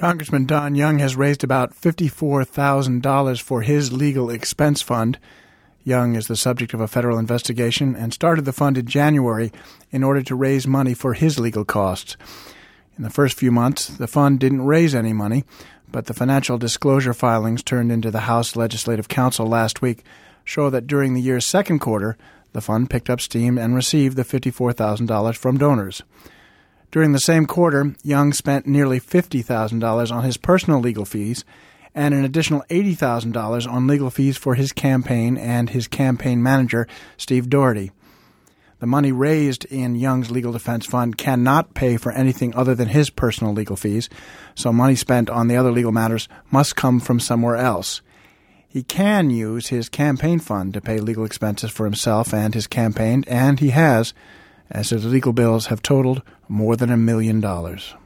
Congressman Don Young has raised about $54,000 for his legal expense fund. Young is the subject of a federal investigation and started the fund in January in order to raise money for his legal costs. In the first few months, the fund didn't raise any money, but the financial disclosure filings turned into the House Legislative Council last week show that during the year's second quarter, the fund picked up steam and received the $54,000 from donors. During the same quarter, Young spent nearly $50,000 on his personal legal fees and an additional $80,000 on legal fees for his campaign and his campaign manager, Steve Doherty. The money raised in Young's legal defense fund cannot pay for anything other than his personal legal fees, so money spent on the other legal matters must come from somewhere else. He can use his campaign fund to pay legal expenses for himself and his campaign, and he has, as his legal bills have totaled more than $1 million.